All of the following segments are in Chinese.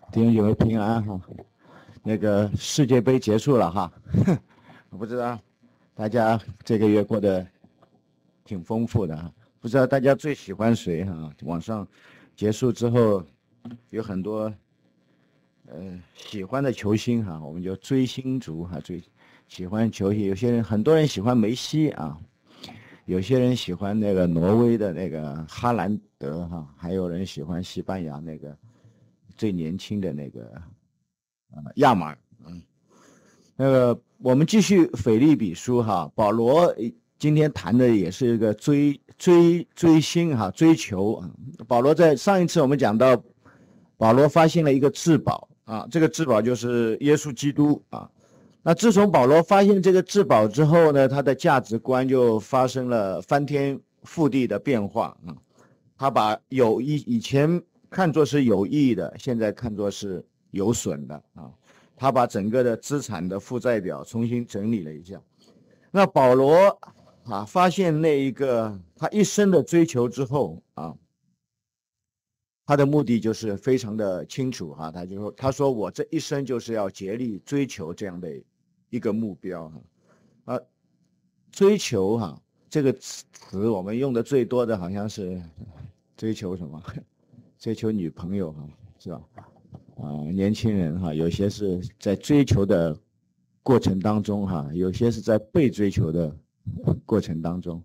弟兄姐妹平安哈。那个世界杯结束了哈，我不知道大家这个月过得挺丰富的哈，不知道大家最喜欢谁哈？网上结束之后有很多喜欢的球星哈，我们就追星族哈，最喜欢球星。有些人很多人喜欢梅西啊，有些人喜欢那个挪威的那个哈兰德哈，还有人喜欢西班牙那个最年轻的那个亚马尔。那个我们继续腓立比书哈，保罗今天谈的也是一个追星哈，追求啊。保罗在上一次我们讲到，保罗发现了一个至宝啊，这个至宝就是耶稣基督啊。那自从保罗发现这个至宝之后呢，他的价值观就发生了翻天覆地的变化啊。他把以前看作是有益的，现在看作是有损的啊。他把整个的资产的负债表重新整理了一下。那保罗啊，发现那一个他一生的追求之后啊，他的目的就是非常的清楚哈，他说我这一生就是要竭力追求这样的一个目标哈。追求哈这个词我们用的最多的好像是追求什么？追求女朋友哈，是吧？年轻人哈，有些是在追求的过程当中哈，有些是在被追求的过程当中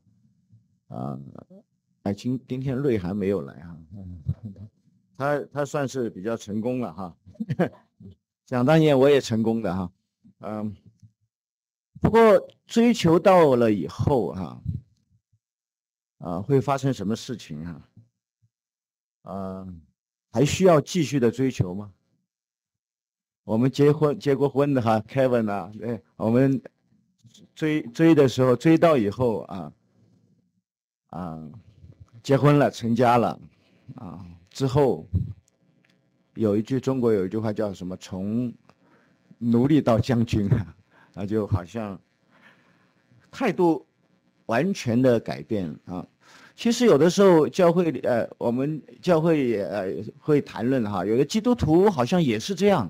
今天瑞涵没有来哈，他算是比较成功了哈，想当年我也成功的哈，不过追求到了以后哈，会发生什么事情哈？还需要继续的追求吗？我们结过婚的哈 ，Kevin 啊，对，我们追的时候，追到以后结婚了，成家了之后中国有一句话叫什么？从奴隶到将军那就好像态度完全的改变啊。其实有的时候我们教会也会谈论哈，有的基督徒好像也是这样。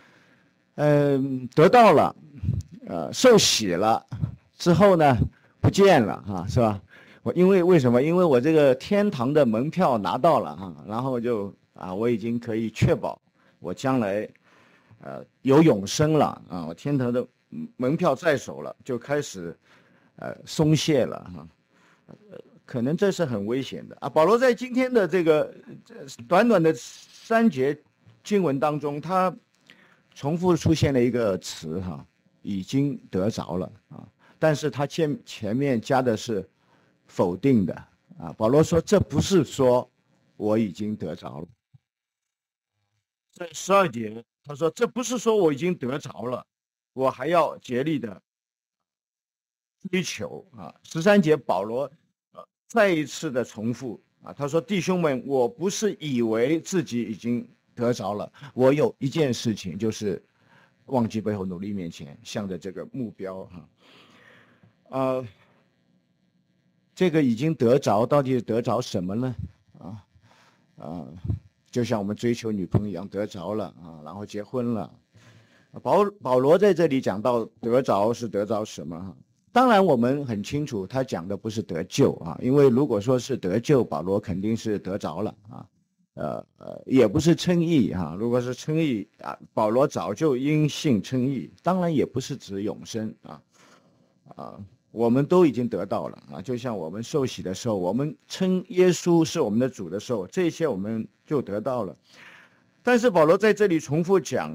得到了，受洗了之后呢，不见了是吧？为什么？因为我这个天堂的门票拿到了然后我已经可以确保我将来有永生了我天堂的门票在手了，就开始松懈了可能这是很危险的保罗在今天的这个短短的3节经文当中，他重复出现了一个词已经得着了但是他前面加的是否定的保罗说这不是说我已经得着了。在12节他说这不是说我已经得着了，我还要竭力的追求13节保罗再一次的重复他说弟兄们，我不是以为自己已经得着了，我有一件事情，就是忘记背后努力面前，向着这个目标这个已经得着到底得着什么呢就像我们追求女朋友一样，得着了然后结婚了。保罗在这里讲到得着是得着什么当然我们很清楚他讲的不是得救因为如果说是得救，保罗肯定是得着了也不是称义如果是称义保罗早就因信称义，当然也不是指永生我们都已经得到了就像我们受洗的时候，我们称耶稣是我们的主的时候，这些我们就得到了。但是保罗在这里重复讲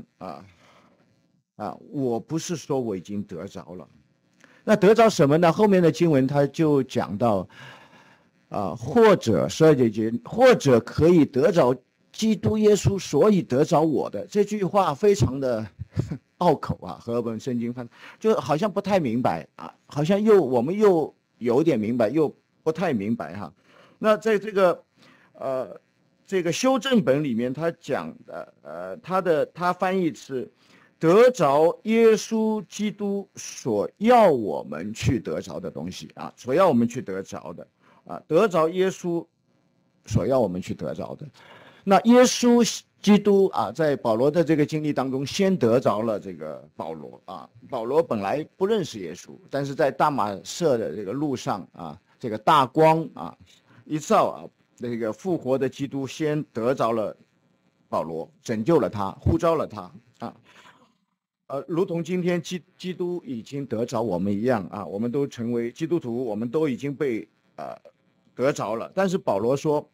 我不是说我已经得着了，那得着什么呢？后面的经文他就讲到或者12节，或者可以得着基督耶稣，所以得着我的。这句话非常的拗口和我们圣经翻就好像不太明白好像我们又有点明白，又不太明白那在这个修正本里面，他讲的他翻译是得着耶稣基督所要我们去得着的东西所要我们去得着的得着耶稣所要我们去得着的。那耶稣基督啊，在保罗的这个经历当中，先得着了这个保罗啊。保罗本来不认识耶稣，但是在大马色的这个路上啊，这个大光啊一照啊，那个复活的基督先得着了保罗，拯救了他，呼召了他啊。如同今天基督已经得着我们一样啊，我们都成为基督徒，我们都已经被得着了。但是保罗说，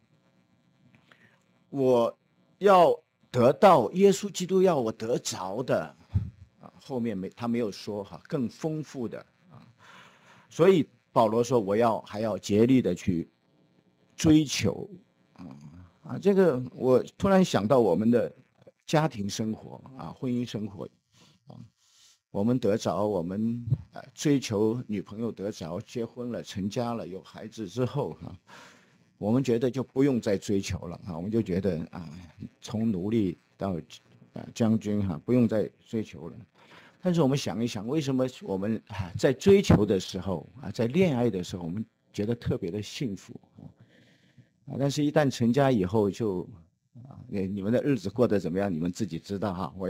我要得到耶稣基督要我得着的啊，后面他没有说哈，更丰富的啊，所以保罗说还要竭力的去追求啊，这个我突然想到我们的家庭生活啊，婚姻生活啊，我们得着，我们追求女朋友得着，结婚了，成家了，有孩子之后哈。我们觉得就不用再追求了啊，我们就觉得啊，从奴隶到将军哈，不用再追求了。但是我们想一想，为什么我们在追求的时候啊，在恋爱的时候，我们觉得特别的幸福啊？但是，一旦成家以后就啊，你们的日子过得怎么样？你们自己知道哈。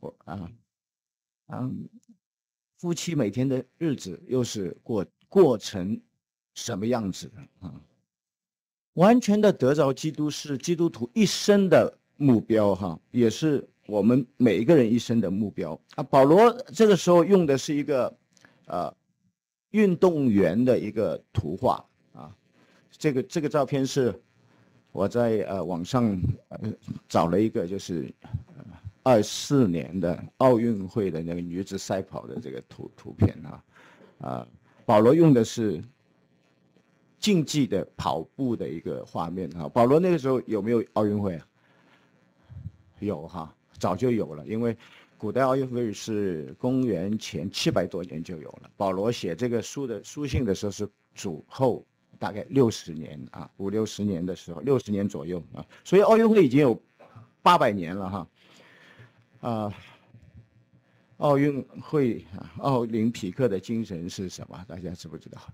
夫妻每天的日子又是过成什么样子的啊？完全的得着基督是基督徒一生的目标哈，也是我们每一个人一生的目标啊。保罗这个时候用的是一个运动员的一个图画啊，这个照片是我在网上找了一个就是24年的奥运会的那个女子赛跑的这个图片啊，保罗用的是竞技的跑步的一个画面哈。保罗那个时候有没有奥运会啊？有哈，早就有了，因为古代奥运会是公元前700多年就有了。保罗写这个书信的时候是主后大概60年啊，50-60年的时候，60年左右啊，所以奥运会已经有800年了哈。奥运会奥林匹克的精神是什么？大家知不知道？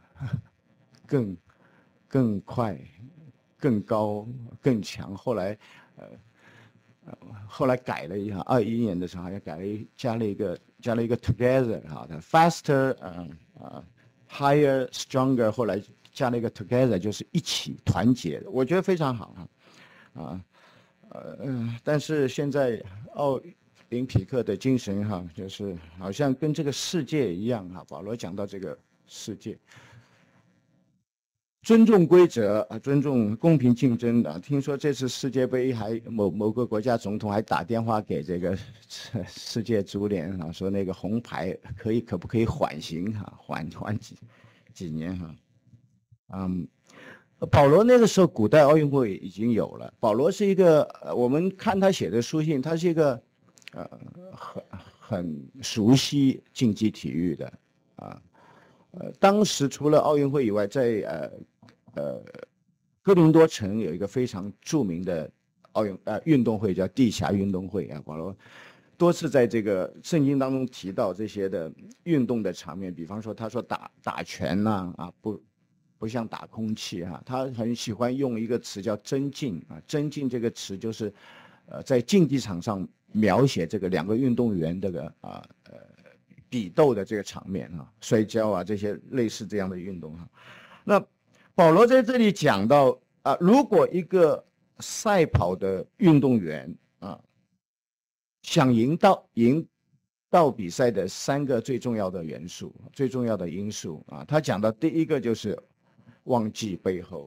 更快、更高、更强。后来改了一下，21年的时候好像加了一个 together 哈的 faster higher stronger， 后来加了一个 together， 就是一起团结，我觉得非常好但是现在奥林匹克的精神哈，就是好像跟这个世界一样哈。保罗讲到这个世界。尊重规则啊，尊重公平竞争的。听说这次世界杯还某个国家总统还打电话给这个世界足联啊，说那个红牌可不可以缓刑哈，缓几年哈。保罗那个时候古代奥运会已经有了。保罗是一个我们看他写的书信，他是一个很熟悉竞技体育的啊。当时除了奥运会以外，在哥林多城有一个非常著名的运动会，叫地峡运动会啊。保罗多次在这个圣经当中提到这些的运动的场面，比方说他说打拳呐不像打空气哈，他很喜欢用一个词叫争竞啊。争竞这个词就是在竞技场上描写这个两个运动员这个比斗的这个场面啊，摔跤啊这些类似这样的运动哈。那保罗在这里讲到如果一个赛跑的运动员想赢到比赛的3个最重要的元素、最重要的因素他讲到第一个就是忘记背后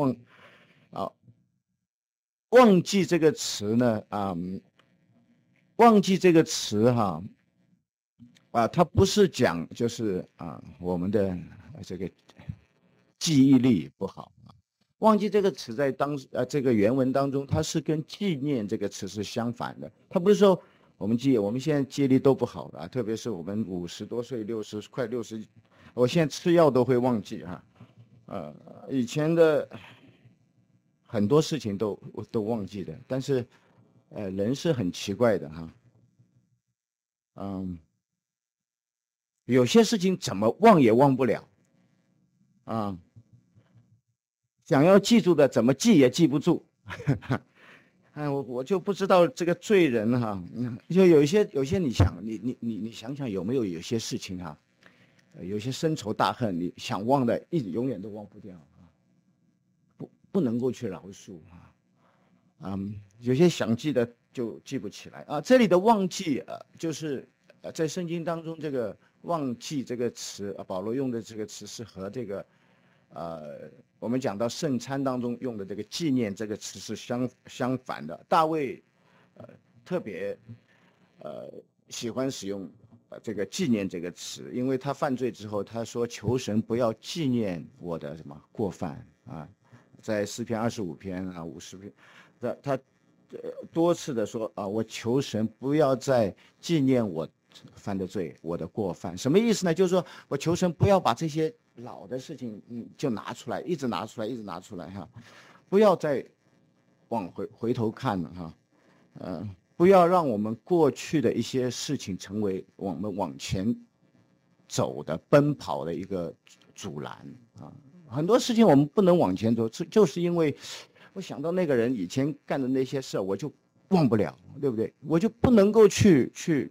忘记这个词呢忘记这个词它不是讲就是我们的这个记忆力不好忘记这个词在这个原文当中，它是跟纪念这个词是相反的。它不是说我们现在记忆力都不好的特别是我们50多岁、快60，我现在吃药都会忘记以前的很多事情都忘记的，但是人是很奇怪的有些事情怎么忘也忘不了想要记住的怎么记也记不住我就不知道这个罪人哈，就有一些你想想有没有些事情哈，有些深仇大恨，你想忘的，永远都忘不掉啊，不能够去饶恕啊，有些想记的就记不起来啊。这里的忘记就是在圣经当中这个忘记这个词保罗用的这个词是和这个我们讲到圣餐当中用的这个纪念这个词是相反的。大卫特别喜欢使用这个纪念这个词，因为他犯罪之后他说求神不要纪念我的什么过犯啊，在诗篇25篇50篇他多次的说我求神不要再纪念我犯的罪，我的过犯。什么意思呢？就是说我求神不要把这些老的事情就拿出来，一直拿出来哈，不要再往回头看了哈，不要让我们过去的一些事情成为我们往前走的奔跑的一个阻拦啊。很多事情我们不能往前走，就是因为我想到那个人以前干的那些事，我就忘不了，对不对？我就不能够去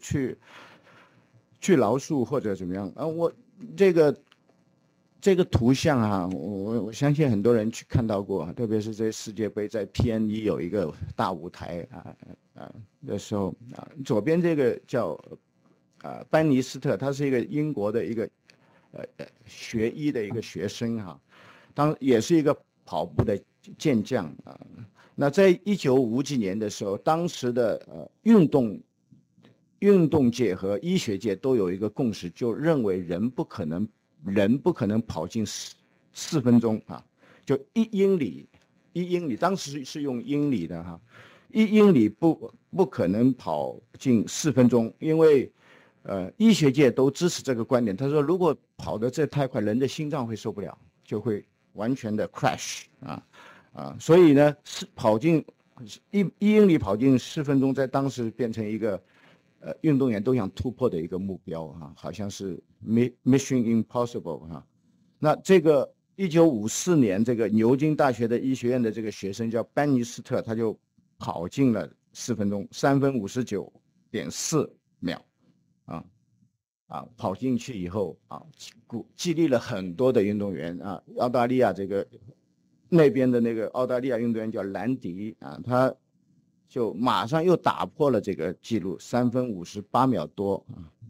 饶恕或者怎么样啊。我这个图像啊，我相信很多人去看到过，特别是这世界杯在 PNE 有一个大舞台的时候左边这个叫班尼斯特，他是一个英国的一个学医的一个学生也是一个跑步的健将那在1950几年的时候，当时的运动界和医学界都有一个共识，就认为人不可能跑进4分钟就1英里，当时是用英里的1英里不可能跑进4分钟，因为医学界都支持这个观点。他说，如果跑得这太快，人的心脏会受不了，就会完全的 crash 所以呢，跑进1英里跑进4分钟，在当时变成一个运动员都想突破的一个目标好像是 Mission Impossible 那这个1954年，这个牛津大学的医学院的这个学生叫班尼斯特，他就跑进了4分钟，3分59.4秒跑进去以后激励了很多的运动员澳大利亚那边的那个澳大利亚运动员叫兰迪他就马上又打破了这个记录，3分58秒多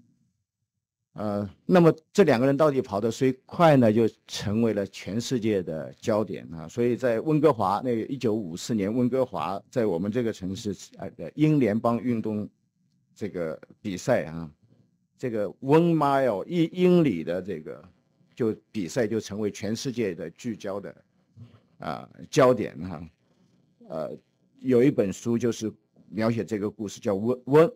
那么这两个人到底跑得谁快呢？就成为了全世界的焦点所以在温哥华那个1954年，温哥华在我们这个城市的英联邦运动这个比赛这个1 mile 1英里的这个比赛就成为全世界的聚焦的焦点有一本书就是描写这个故事，叫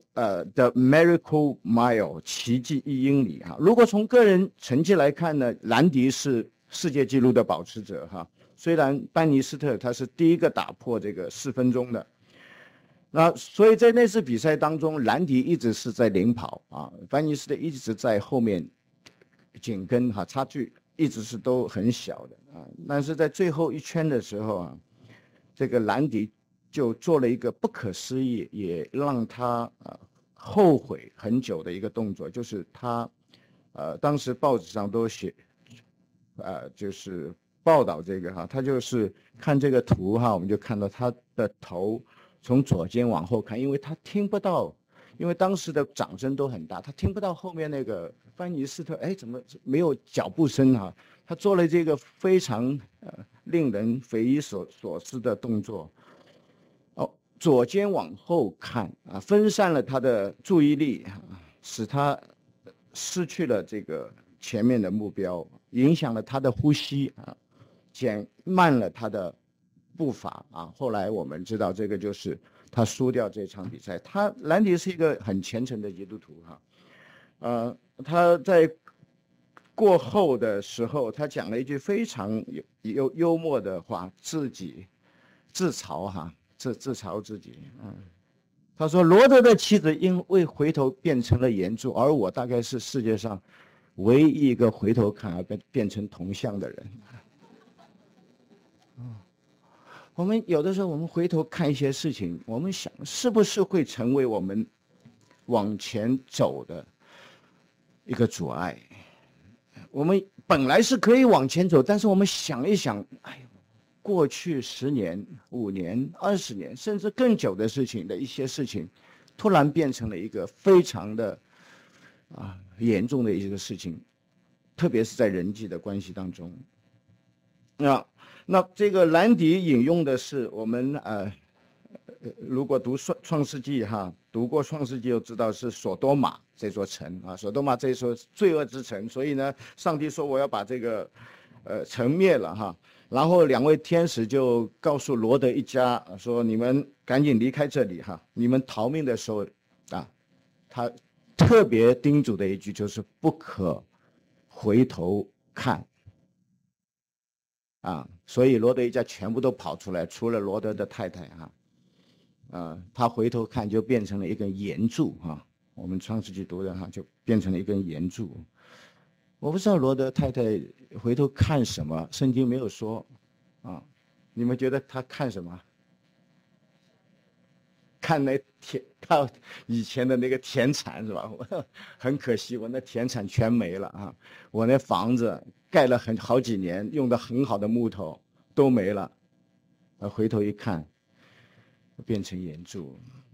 The Miracle Mile 奇迹1英里如果从个人成绩来看呢，兰迪是世界纪录的保持者虽然班尼斯特他是第一个打破这个4分钟的。那所以在那次比赛当中，兰迪一直是在领跑班尼斯特一直在后面紧跟差距一直是都很小的但是在最后一圈的时候这个兰迪就做了一个不可思议，也让他后悔很久的一个动作，就是他当时报纸上都写就是报道这个他就是看这个图我们就看到他的头从左肩往后看，因为他听不到，因为当时的掌声都很大，他听不到后面那个班尼斯特怎么没有脚步声他做了这个非常令人匪夷所思的动作左肩往后看分散了他的注意力使他失去了这个前面的目标，影响了他的呼吸减慢了他的步伐后来我们知道这个就是他输掉这场比赛。兰迪是一个很虔诚的基督徒他在过后的时候他讲了一句非常幽默的话，自嘲自嘲自己他说，罗德的妻子因为回头变成了岩柱，而我大概是世界上唯一一个回头看而变成铜像的人我们有的时候我们回头看一些事情，我们想是不是会成为我们往前走的一个阻碍？我们本来是可以往前走，但是我们想一想，哎呦，过去10年、5年、20年，甚至更久的事情的一些事情，突然变成了一个非常的严重的一个事情，特别是在人际的关系当中。那这个兰迪引用的是我们如果读创世纪哈，读过创世纪就知道是索多玛这座城啊，索多玛这座罪恶之城，所以呢，上帝说我要把这个城灭了哈，然后2位天使就告诉罗德一家说，你们赶紧离开这里哈，你们逃命的时候他特别叮嘱的一句就是不可回头看。所以罗德一家全部都跑出来，除了罗德的太太他回头看就变成了一根岩柱我们创世纪读的就变成了一根岩柱。我不知道罗德太太回头看什么，圣经没有说你们觉得他看什么？看他以前的那个田产是吧？很可惜，我那田产全没了我那房子盖了好几年，用的很好的木头都没了，回头一看，变成岩柱。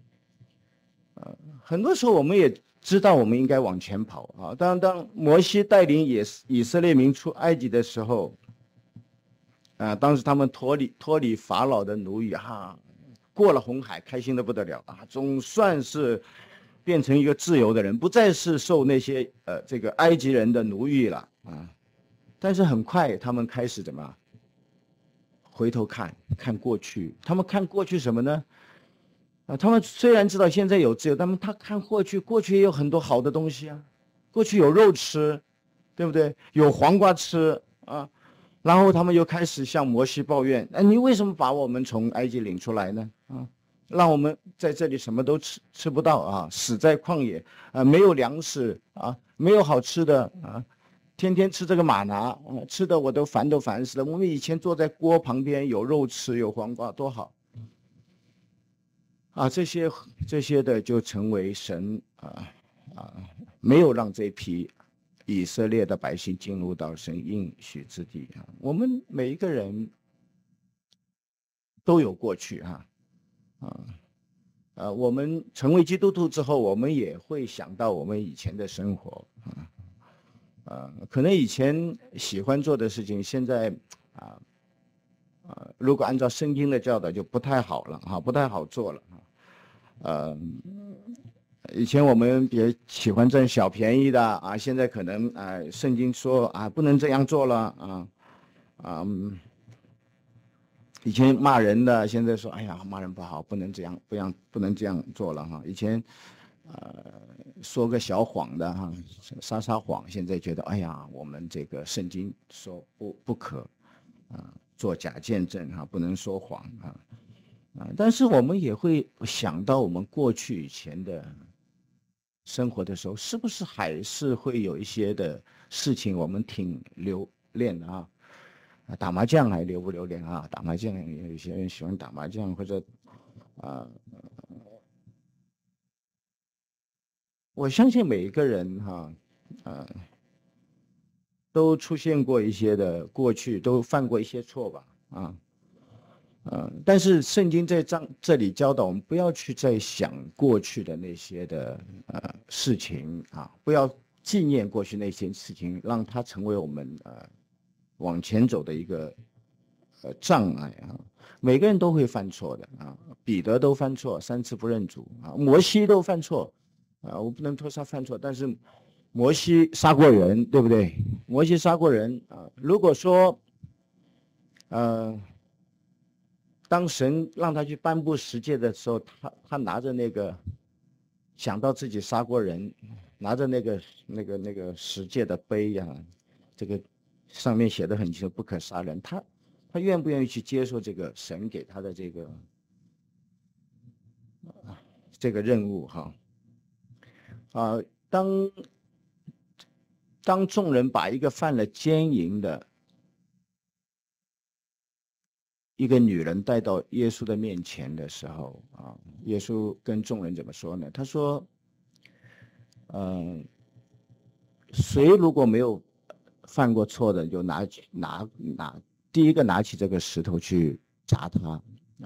很多时候我们也知道我们应该往前跑当摩西带领以色列民出埃及的时候，当时他们脱离法老的奴役过了红海，开心的不得了总算是变成一个自由的人，不再是受那些这个埃及人的奴役了但是很快他们开始怎么回头看过去，他们看过去什么呢？他们虽然知道现在有自由，他看过去也有很多好的东西过去有肉吃，对不对？有黄瓜吃然后他们又开始向摩西抱怨，你为什么把我们从埃及领出来呢？让我们在这里什么都吃不到死在旷野没有粮食没有好吃的天天吃这个玛拿吃的我都烦死了。我们以前坐在锅旁边有肉吃有黄瓜多好这些的就成为神没有让这批以色列的百姓进入到神应许之地我们每一个人都有过去我们成为基督徒之后，我们也会想到我们以前的生活可能以前喜欢做的事情，现在如果按照圣经的教导就不太好了不太好做了以前我们也喜欢占小便宜的现在可能圣经说不能这样做了以前骂人的，现在说哎呀骂人不好，不能这样，不能这样做了以前说个小谎的撒谎，现在觉得哎呀我们这个圣经说不可做假见证不能说谎但是我们也会想到我们过去以前的生活的时候，是不是还是会有一些的事情我们挺留恋的打麻将还留不留恋打麻将有一些人喜欢打麻将，或者我相信每一个人都出现过一些的过去，都犯过一些错吧但是圣经在这里教导我们不要去再想过去的那些的事情不要纪念过去那些事情，让它成为我们往前走的一个障碍每个人都会犯错的彼得都犯错，3次不认主摩西都犯错我不能说他犯错，但是摩西杀过人，对不对？摩西杀过人如果说当神让他去颁布十诫的时候，他拿着那个想到自己杀过人，拿着那个十诫的碑这个上面写的很清楚，不可杀人。他愿不愿意去接受这个神给他的这个任务当众人把一个犯了奸淫的一个女人带到耶稣的面前的时候啊，耶稣跟众人怎么说呢？他说：“谁如果没有犯过错的，就第一个拿起这个石头去砸他。”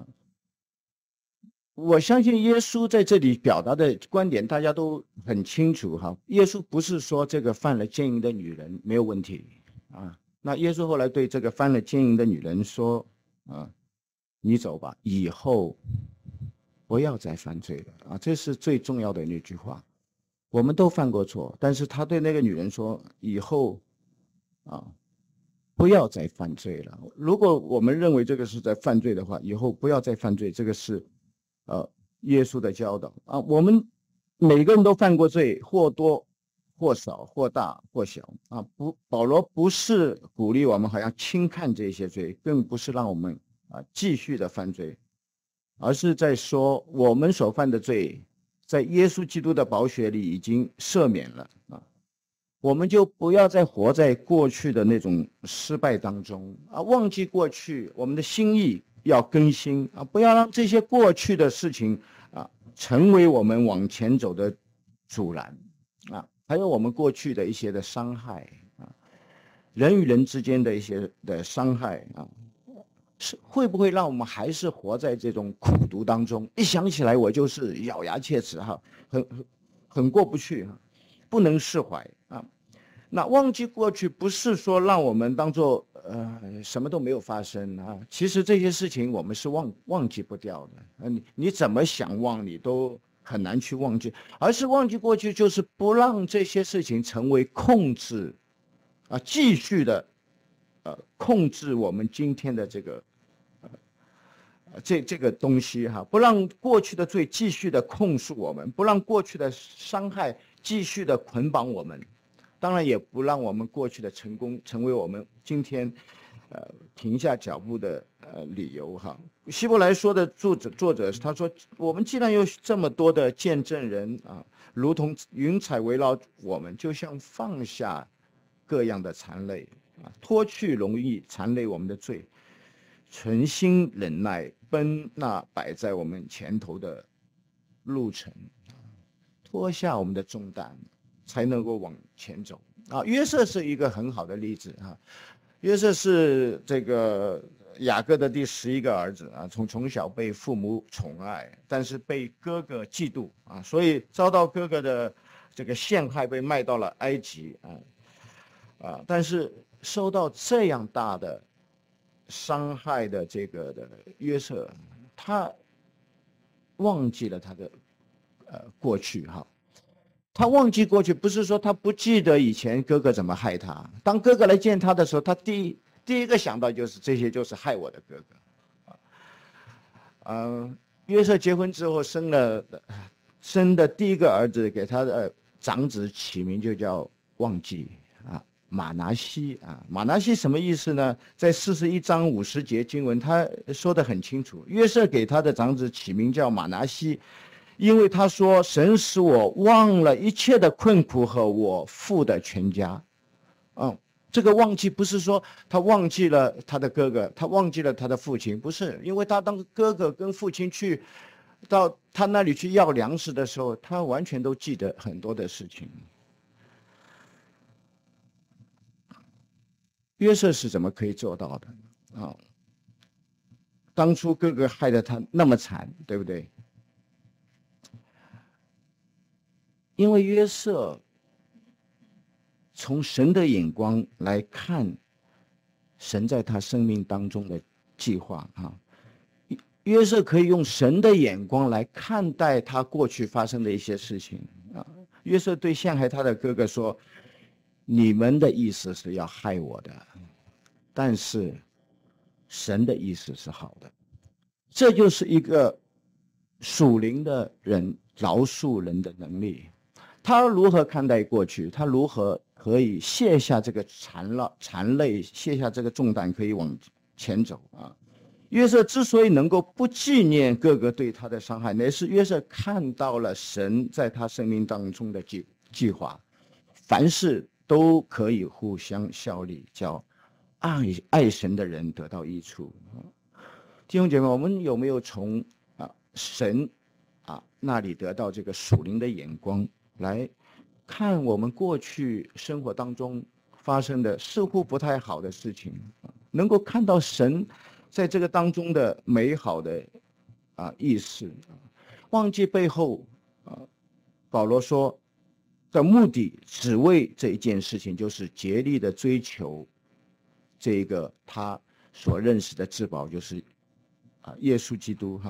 我相信耶稣在这里表达的观点，大家都很清楚哈。耶稣不是说这个犯了奸淫的女人没有问题啊。那耶稣后来对这个犯了奸淫的女人说：“你走吧，以后不要再犯罪了啊。”这是最重要的那句话。我们都犯过错，但是他对那个女人说：“以后不要再犯罪了。”如果我们认为这个是在犯罪的话，以后不要再犯罪，这个是耶稣的教导啊。我们每个人都犯过罪，或多或少，或大或小啊。保罗不是鼓励我们好像轻看这些罪，更不是让我们继续的犯罪，而是在说我们所犯的罪在耶稣基督的宝血里已经赦免了啊。我们就不要再活在过去的那种失败当中啊，忘记过去，我们的心意要更新啊，不要让这些过去的事情成为我们往前走的阻拦啊，还有我们过去的一些的伤害啊，人与人之间的一些的伤害啊，会不会让我们还是活在这种苦毒当中？一想起来我就是咬牙切齿哈，很过不去哈，不能释怀啊。那忘记过去不是说让我们当做什么都没有发生啊，其实这些事情我们是忘记不掉的，你怎么想忘你都很难去忘记，而是忘记过去就是不让这些事情成为控制继续的控制我们今天的这个这个东西哈，不让过去的罪继续的控诉我们，不让过去的伤害继续的捆绑我们。当然也不让我们过去的成功成为我们今天停下脚步的理由哈。希伯来说的作者他说，我们既然有这么多的见证人如同云彩围绕我们，就像放下各样的缠累脱去容易缠累我们的罪，存心忍耐奔那摆在我们前头的路程，脱下我们的重担，才能够往前走约瑟是一个很好的例子约瑟是这个雅各的第11个儿子从小被父母宠爱，但是被哥哥嫉妒所以遭到哥哥的这个陷害，被卖到了埃及但是受到这样大的伤害的这个的约瑟，他忘记了他的过去他忘记过去，不是说他不记得以前哥哥怎么害他。当哥哥来见他的时候，他第一个想到就是这些就是害我的哥哥。约瑟结婚之后生的第一个儿子，给他的长子起名就叫忘记马拿西马拿西什么意思呢？在41章50节经文他说得很清楚，约瑟给他的长子起名叫马拿西，因为他说神使我忘了一切的困苦和我父的全家这个忘记不是说他忘记了他的哥哥，他忘记了他的父亲，不是，因为他当哥哥跟父亲去到他那里去要粮食的时候，他完全都记得很多的事情。约瑟是怎么可以做到的当初哥哥害得他那么惨，对不对？因为约瑟从神的眼光来看神在他生命当中的计划约瑟可以用神的眼光来看待他过去发生的一些事情约瑟对陷害他的哥哥说，你们的意思是要害我的，但是神的意思是好的。这就是一个属灵的人饶恕人的能力。他如何看待过去，他如何可以卸下这个缠累，卸下这个重担，可以往前走约瑟之所以能够不纪念哥哥对他的伤害，乃是约瑟看到了神在他生命当中的计划，凡事都可以互相效力，叫爱神的人得到益处。 弟兄姐妹，我们有没有从神那里得到这个属灵的眼光，来看我们过去生活当中发生的似乎不太好的事情，能够看到神在这个当中的美好的意思，忘记背后保罗说的目的只为这一件事情，就是竭力的追求这个他所认识的至宝，就是耶稣基督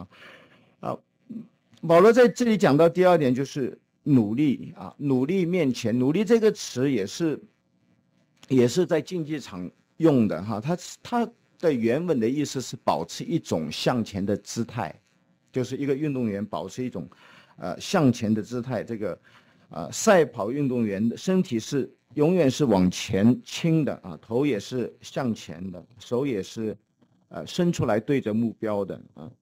保罗在这里讲到第二点，就是努力努力面前，努力这个词也是在竞技场用的它的原文的意思是保持一种向前的姿态，就是一个运动员保持一种向前的姿态。这个赛跑运动员的身体是永远是往前倾的头也是向前的，手也是伸出来对着目标的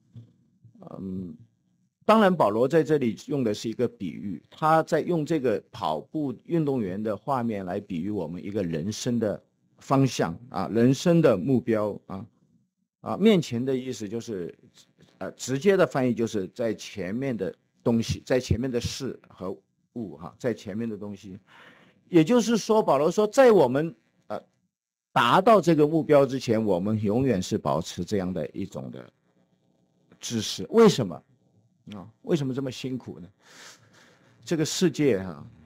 当然保罗在这里用的是一个比喻，他在用这个跑步运动员的画面来比喻我们一个人生的方向人生的目标面前的意思就是直接的翻译就是在前面的东西，在前面的事和物在前面的东西。也就是说保罗说在我们达到这个目标之前，我们永远是保持这样的一种的姿势。为什么为什么这么辛苦呢？这个世界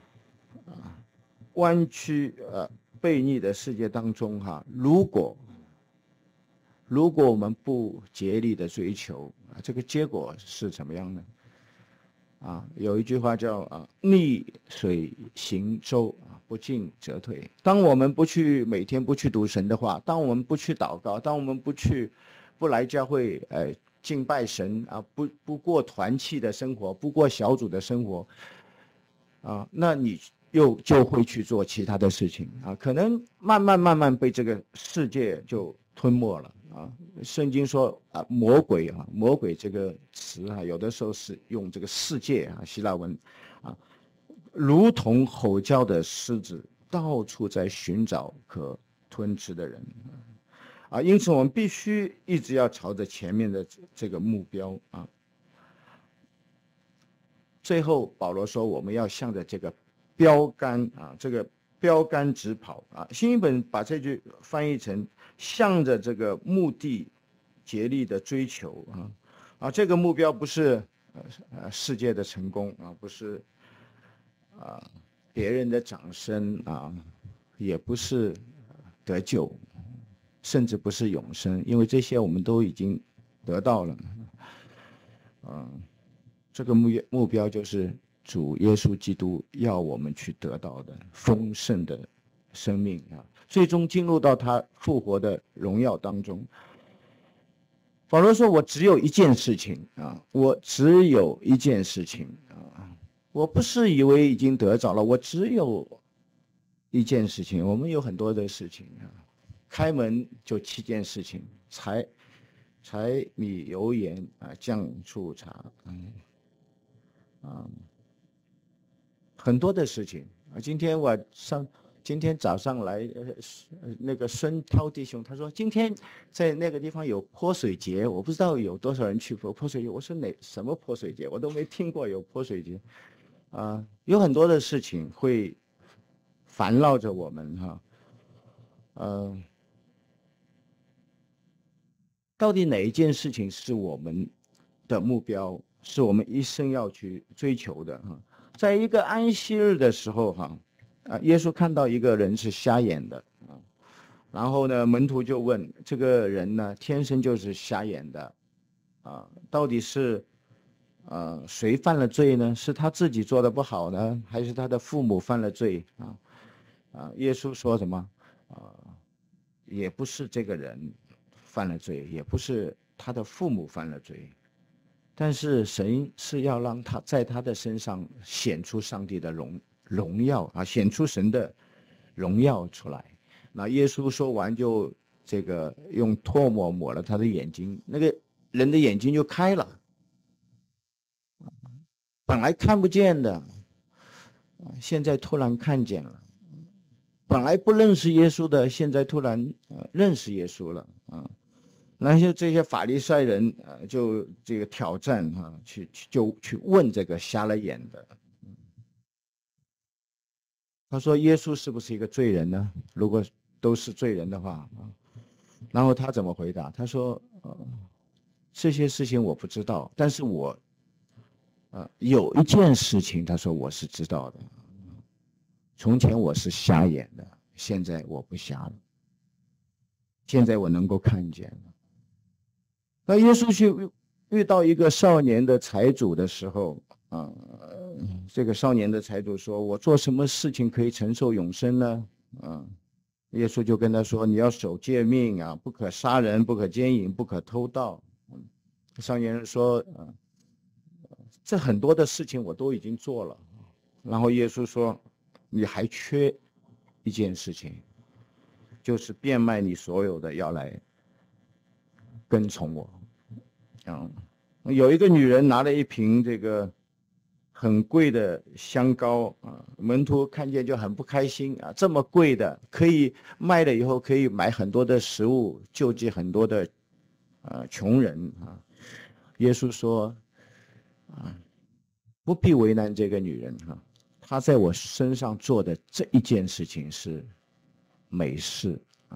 弯曲悖逆的世界当中如果我们不竭力的追求这个结果是什么样呢？有一句话叫逆水行舟不进则退。当我们每天不去读神的话，当我们不去祷告，当我们不来教会敬拜神不过团契的生活，不过小组的生活那你就会去做其他的事情可能慢慢被这个世界就吞没了圣经说魔鬼这个词有的时候是用这个世界希腊文如同吼叫的狮子，到处在寻找可吞吃的人因此我们必须一直要朝着前面的这个目标最后保罗说我们要向着这个标杆这个标杆直跑新译本把这句翻译成向着这个目的竭力的追求这个目标不是世界的成功不是别人的掌声也不是得救，甚至不是永生，因为这些我们都已经得到了这个目标就是主耶稣基督要我们去得到的丰盛的生命最终进入到他复活的荣耀当中。保罗说我只有一件事情我只有一件事情我不是以为已经得着了，我只有一件事情。我们有很多的事情开门就7件事情，柴米油盐酱醋茶很多的事情今天早上来那个孙涛弟兄他说今天在那个地方有泼水节，我不知道有多少人去泼水节。我说什么泼水节，我都没听过有泼水节有很多的事情会烦扰着我们到底哪一件事情是我们的目标，是我们一生要去追求的在一个安息日的时候耶稣看到一个人是瞎眼的然后呢门徒就问这个人呢天生就是瞎眼的到底是谁犯了罪呢？是他自己做的不好呢，还是他的父母犯了罪耶稣说什么也不是这个人犯了罪，也不是他的父母犯了罪，但是神是要让他在他的身上显出上帝的荣耀显出神的荣耀出来。那耶稣说完就这个用唾沫抹了他的眼睛，那个人的眼睛就开了，本来看不见的现在突然看见了，本来不认识耶稣的现在突然认识耶稣了那些这些法利赛人就这个挑战去问这个瞎了眼的，他说耶稣是不是一个罪人呢？如果都是罪人的话，然后他怎么回答？他说这些事情我不知道，但是我有一件事情，他说我是知道的。从前我是瞎眼的，现在我不瞎了，现在我能够看见了。那耶稣去遇到一个少年的财主的时候，这个少年的财主说：“我做什么事情可以承受永生呢？”耶稣就跟他说：“你要守诫命啊，不可杀人，不可奸淫，不可偷盗。”少年人说：“这很多的事情我都已经做了。”然后耶稣说：“你还缺一件事情，就是变卖你所有的，要来跟从我。”有一个女人拿了一瓶这个很贵的香膏门徒看见就很不开心这么贵的可以卖了以后可以买很多的食物，救济很多的穷人耶稣说不必为难这个女人她在我身上做的这一件事情是美事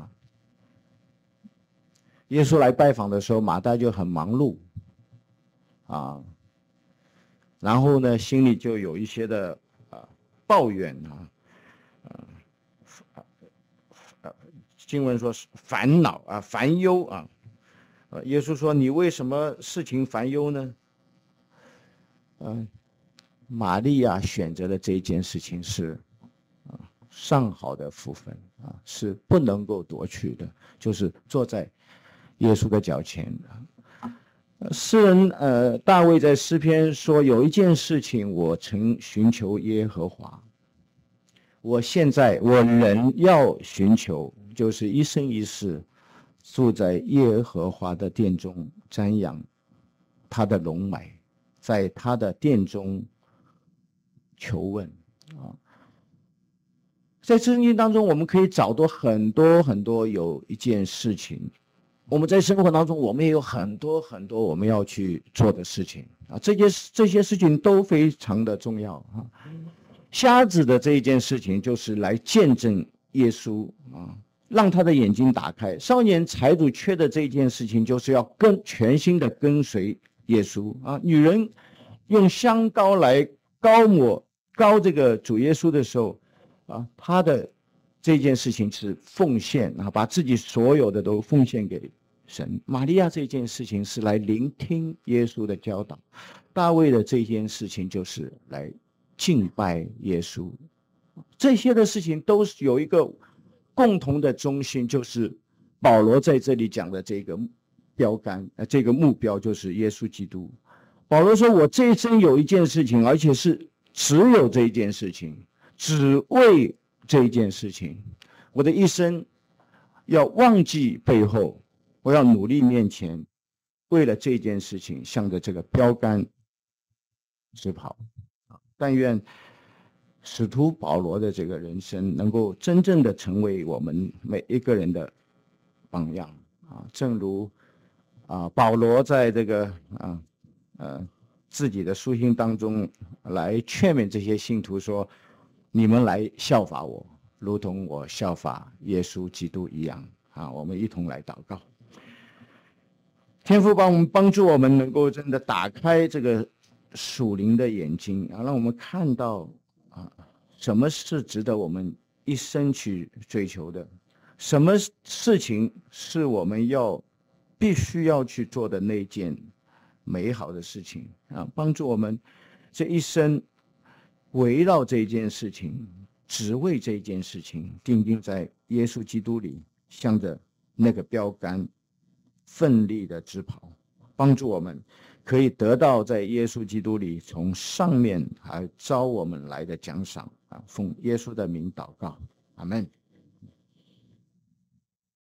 耶稣来拜访的时候，马大就很忙碌然后呢心里就有一些的抱怨经文说是烦恼烦忧耶稣说你为什么事情烦忧呢？玛利亚选择的这一件事情是上好的福分是不能够夺去的，就是坐在耶稣的脚前诗人大卫在诗篇说，有一件事情我曾寻求耶和华，我仍要寻求，就是一生一世住在耶和华的殿中，瞻仰他的荣美，在他的殿中求问在圣经当中我们可以找到很多很多有一件事情，我们在生活当中我们也有很多很多我们要去做的事情这些事情都非常的重要瞎子的这一件事情就是来见证耶稣让他的眼睛打开。少年财主缺的这一件事情就是要全心的跟随耶稣女人用香膏来膏这个主耶稣的时候他的这件事情是奉献把自己所有的都奉献给神。玛利亚这件事情是来聆听耶稣的教导。大卫的这件事情就是来敬拜耶稣。这些的事情都是有一个共同的中心，就是保罗在这里讲的这个标杆这个目标就是耶稣基督。保罗说我这一生有一件事情，而且是只有这一件事情，只为这一件事情，我的一生要忘记背后，我要努力面前，为了这件事情向着这个标杆直跑。但愿使徒保罗的这个人生能够真正的成为我们每一个人的榜样正如保罗在这个自己的书信当中来劝勉这些信徒说，你们来效法我，如同我效法耶稣基督一样我们一同来祷告。天父帮助我们能够真的打开这个属灵的眼睛让我们看到什么是值得我们一生去追求的，什么事情是我们必须要去做的那件美好的事情帮助我们这一生围绕这件事情，只为这件事情定睛在耶稣基督里，向着那个标杆奋力的直跑，帮助我们可以得到在耶稣基督里从上面还招我们来的奖赏奉耶稣的名祷告，阿们。